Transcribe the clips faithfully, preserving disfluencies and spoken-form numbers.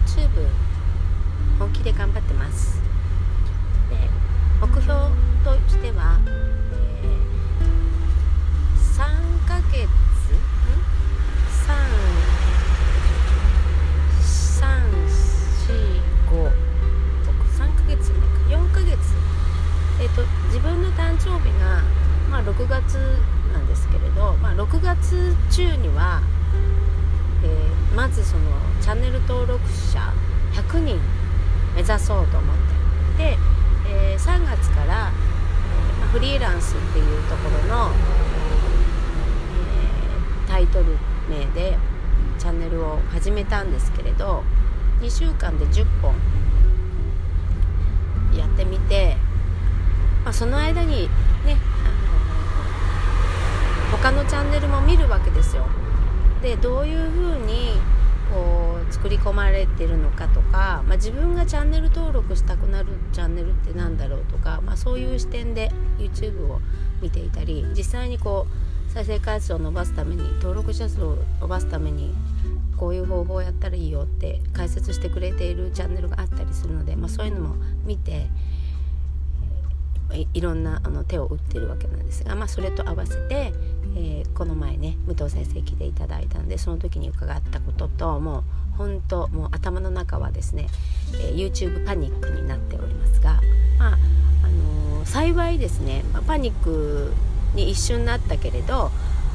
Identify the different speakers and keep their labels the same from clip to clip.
Speaker 1: YouTube 本気で頑張ってます。で目標としては、えー、さんかげつさん、さん、し、ご、さんかげつよんかげつ、えーと、自分の誕生日が、まあ、ろくがつなんですけれど、まあ、ろくがつ中には、えー、まずそのチャンネル登録者ひゃくにん目指そうと思ってで、えー、さんがつから、えーまあ、フリーランスっていうところの、えー、タイトル名でチャンネルを始めたんですけれど、にしゅうかんでじゅっぽんやってみて、まあ、その間にね、あのー、他のチャンネルも見るわけですよ。でどういう風にこう作り込まれてるのかとか、まあ、自分がチャンネル登録したくなるチャンネルってなんだろうとか、まあ、そういう視点で YouTube を見ていたり、実際にこう再生回数を伸ばすために、登録者数を伸ばすためにこういう方法をやったらいいよって解説してくれているチャンネルがあったりするので、まあ、そういうのも見て い, いろんなあの手を打ってるわけなんですが、まあ、それと合わせて、えー、この前ね武藤先生来ていただいたんで、その時に伺ったことと、もう本当もう頭の中はですね、えー、YouTube パニックになっておりますが、まああのー、幸いですね、まあ、パニックに一瞬なったけれど、あの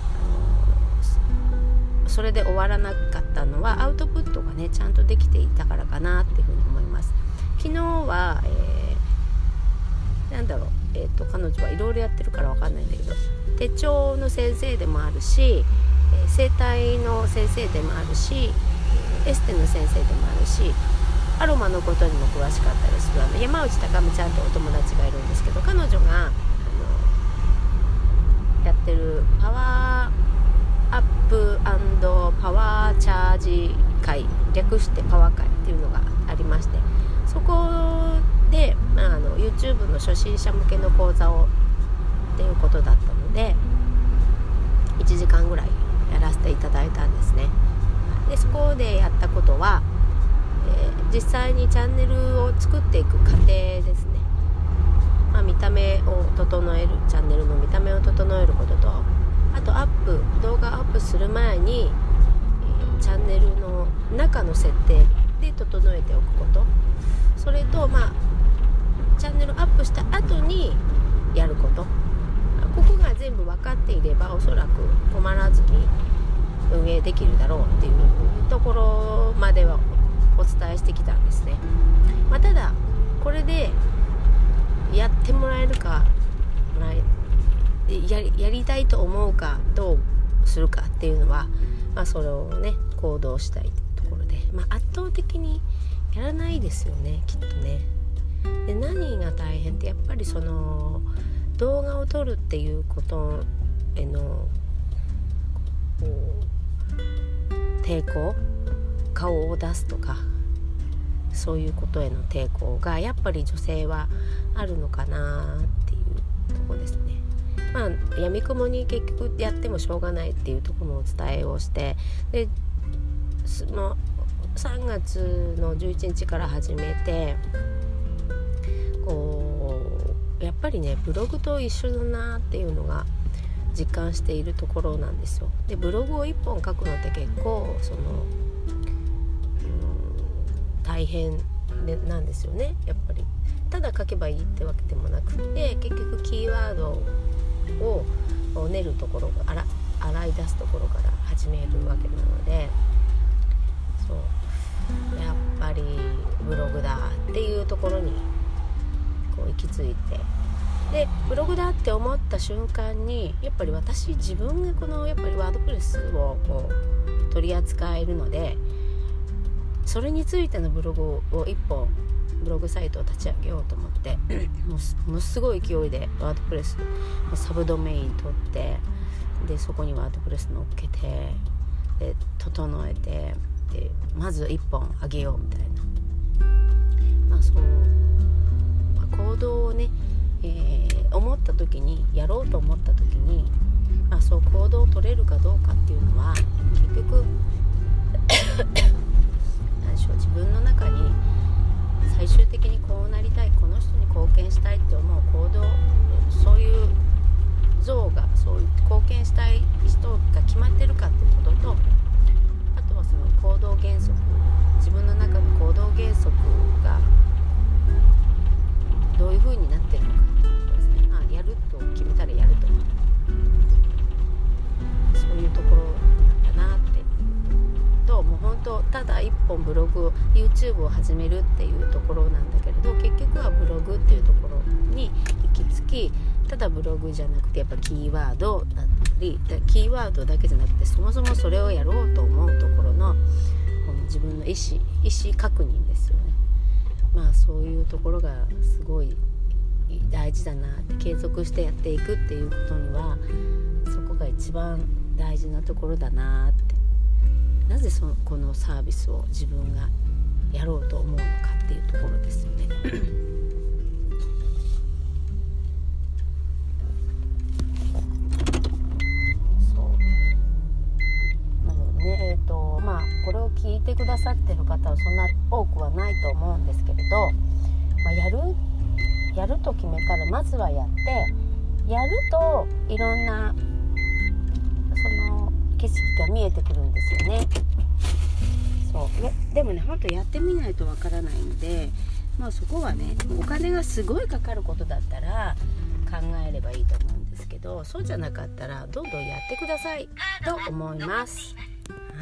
Speaker 1: ー、それで終わらなかったのはアウトプットがねちゃんとできていたからかなっていうふうに思います。昨日は、えー、なんだろう、えーと、彼女はいろいろやってるから分かんないんだけど、手帳の先生でもあるし、えー、整体の先生でもあるし、エステの先生でもあるし、アロマのことにも詳しかったりするあの山内孝美ちゃんとお友達がいるんですけど、彼女があのやってるパワーアップ&パワーチャージ会、略してパワー会っていうのがありまして、そこで、まあ、あの YouTube の初心者向けの講座をっていうことだったのでいちじかんぐらいやらせていただいたんですね。でそこでやったことは、えー、実際にチャンネルを作っていく過程ですね。まあ、見た目を整える、チャンネルの見た目を整えることと、あとアップ動画アップする前に、えー、チャンネルの中の設定で整えておくこと、それと、まあ、チャンネルアップした後にやること、ここが全部分かっていればおそらく困らずに運営できるだろうっていうところまではお伝えしてきたんですね。まあ、ただこれでやってもらえるか、やり、やりたいと思うかどうするかっていうのは、まあ、それをね行動したいというところで、まあ、圧倒的にやらないですよね、きっとね。で何が大変ってやっぱりその動画を撮るっていうことへの抵抗、顔を出すとかそういうことへの抵抗がやっぱり女性はあるのかなっていうところですね。まあやみくもに結局やってもしょうがないっていうところのお伝えをして、でそのさんがつのじゅういちにちから始めて、こうやっぱりねブログと一緒だなっていうのが実感しているところなんですよ。でブログをいっぽん書くのって結構その、うん、大変でなんですよね。やっぱりただ書けばいいってわけでもなくて、結局キーワードを練るところから洗い出すところから始めるわけなので、そうやっぱりブログだっていうところにこう行き着いて、でブログだって思った瞬間にやっぱり私自分がこのやっぱりワードプレスをこう取り扱えるので、それについてのブログを一本ブログサイトを立ち上げようと思ってもうものすごい勢いでワードプレスサブドメイン取って、でそこにワードプレス乗っけて、で整えて、でまず一本あげようみたいな、まあそう、まあ、行動をね、えー、思った時にやろうと思った時に、まあ、そう行動を取れるかどうかっていうのは結局何でしょう、自分のしたいって思う行動、そういう像が、そういう貢献したい人が決まってるかっていうことと、あとはその行動原則、自分の中の行動原則がどういう風になってるのかっていうことですね。まあ、やると決めたらやるとか、そういうところなんだなってと、もう本当ただ一本ブログを YouTube を始めるっていうところなんだけれど、結局はブログっていうところに行き着き、ただブログじゃなくてやっぱキーワードだったり、キーワードだけじゃなくてそもそもそれをやろうと思うところのこの自分の意思、意思確認ですよね。まあそういうところがすごい大事だなって、継続してやっていくっていうことにはそこが一番大事なところだなって、なぜそのこのサービスを自分がやろうと思うのかっていうところですよねそうなのでね、えーとまあこれを聞いてくださってる方はそんな多くはないと思うんですけれど、まあ、やるやると決めたらまずはやって、やるといろんなその景色が見えてくるんですよね。そうでもね、本当やってみないとわからないので、まあそこはね、お金がすごいかかることだったら考えればいいと思うんですけど、そうじゃなかったらどんどんやってくださいと思います。はい、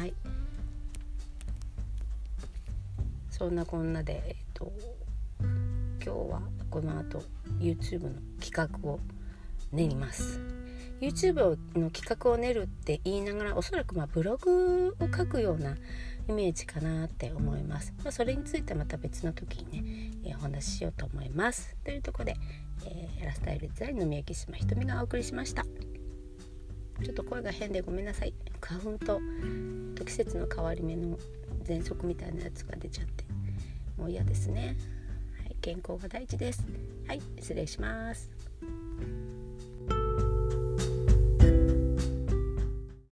Speaker 1: そんなこんなで、えっと今日はこの後 YouTube の企画を練ります。 YouTube の企画を練るって言いながら、おそらくまあブログを書くようなイメージかなって思います。まあ、それについてまた別の時にね、えー、お話ししようと思います。というところで、えー、ラスタイルデザインの宮城島ひとみがお送りしました。ちょっと声が変でごめんなさい。花粉と季節の変わり目の喘息みたいなやつが出ちゃってもう嫌ですね。はい、健康が大事です。はい、失礼します。